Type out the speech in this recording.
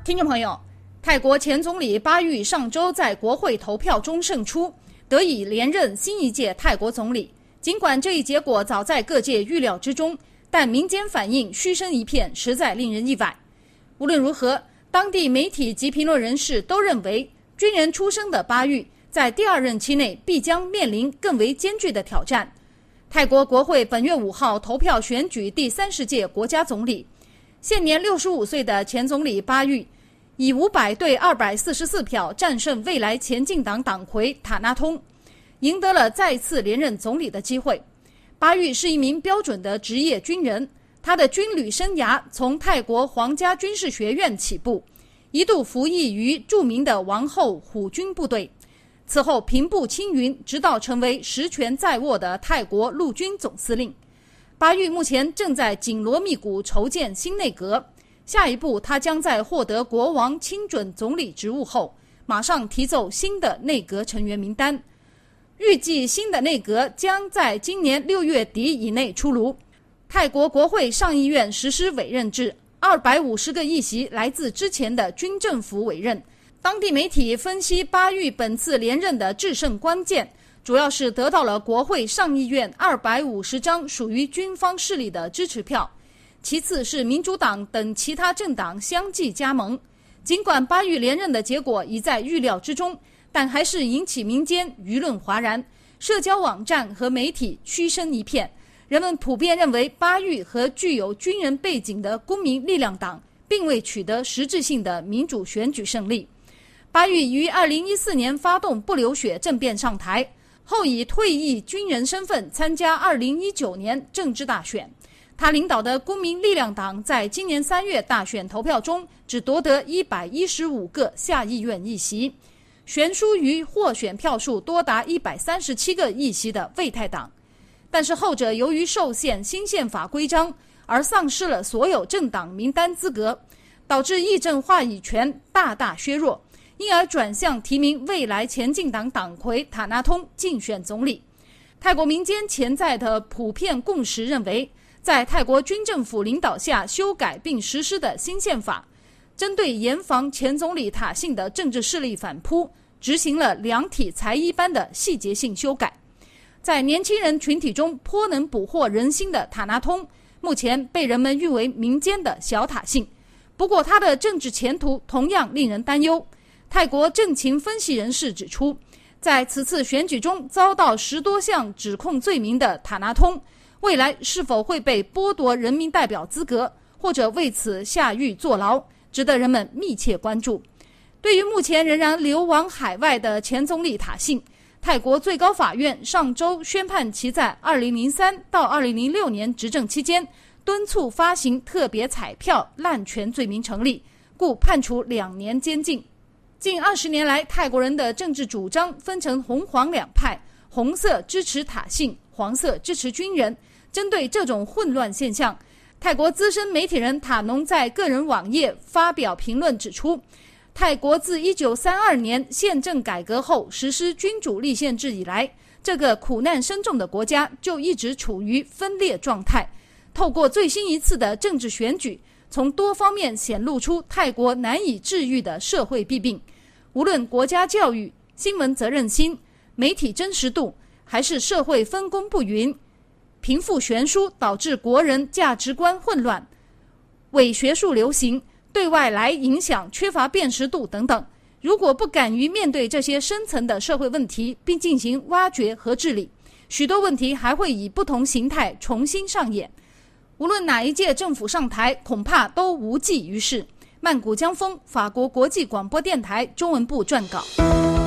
听众朋友，泰国前总理巴育上周在国会投票中胜出，得以连任新一届泰国总理。尽管这一结果早在各界预料之中，但民间反应嘘声一片，实在令人意外。无论如何，当地媒体及评论人士都认为，军人出身的巴育在第二任期内必将面临更为艰巨的挑战。泰国国会本月5号投票选举第30届国家总理，现年65岁的前总理巴育以500对244票战胜未来前进党党魁塔纳通，赢得了再次连任总理的机会。巴育是一名标准的职业军人，他的军旅生涯从泰国皇家军事学院起步，一度服役于著名的王后虎军部队，此后平步青云，直到成为实权在握的泰国陆军总司令。巴育目前正在紧锣密鼓筹建新内阁，下一步他将在获得国王亲准总理职务后，马上提奏新的内阁成员名单。预计新的内阁将在今年6月底以内出炉。泰国国会上议院实施委任制，250个议席来自之前的军政府委任。当地媒体分析巴育本次连任的制胜关键，主要是得到了国会上议院250张属于军方势力的支持票，其次是民主党等其他政党相继加盟。尽管巴育连任的结果已在预料之中，但还是引起民间舆论哗然，社交网站和媒体嘘声一片。人们普遍认为巴育和具有军人背景的公民力量党并未取得实质性的民主选举胜利。巴育于2014年发动不流血政变上台，后以退役军人身份参加2019年政治大选。他领导的公民力量党在今年3月大选投票中只夺得115个下议院议席，悬殊于获选票数多达137个议席的为泰党。但是后者由于受限新宪法规章而丧失了所有政党名单资格，导致议政话语权大大削弱，因而转向提名未来前进党党魁塔纳通竞选总理。泰国民间潜在的普遍共识认为，在泰国军政府领导下修改并实施的新宪法，针对严防前总理塔信的政治势力反扑，执行了量体裁衣般的细节性修改。在年轻人群体中颇能捕获人心的塔纳通，目前被人们誉为民间的小塔信。不过他的政治前途同样令人担忧。泰国政情分析人士指出，在此次选举中遭到10多项指控罪名的塔纳通，未来是否会被剥夺人民代表资格，或者为此下狱坐牢，值得人们密切关注。对于目前仍然流亡海外的前总理塔信，泰国最高法院上周宣判其在2003到2006年执政期间敦促发行特别彩票滥权罪名成立，故判处2年监禁。近20年来，泰国人的政治主张分成红黄两派，红色支持塔信，黄色支持军人。针对这种混乱现象，泰国资深媒体人塔农在个人网页发表评论指出，泰国自1932年宪政改革后实施君主立宪制以来，这个苦难深重的国家就一直处于分裂状态。透过最新一次的政治选举，从多方面显露出泰国难以治愈的社会弊病，无论国家教育、新闻责任心、媒体真实度，还是社会分工不匀，贫富悬殊导致国人价值观混乱，伪学术流行，对外来影响缺乏辨识度等等。如果不敢于面对这些深层的社会问题并进行挖掘和治理，许多问题还会以不同形态重新上演。无论哪一届政府上台，恐怕都无济于事。曼谷江峰，法国国际广播电台中文部撰稿。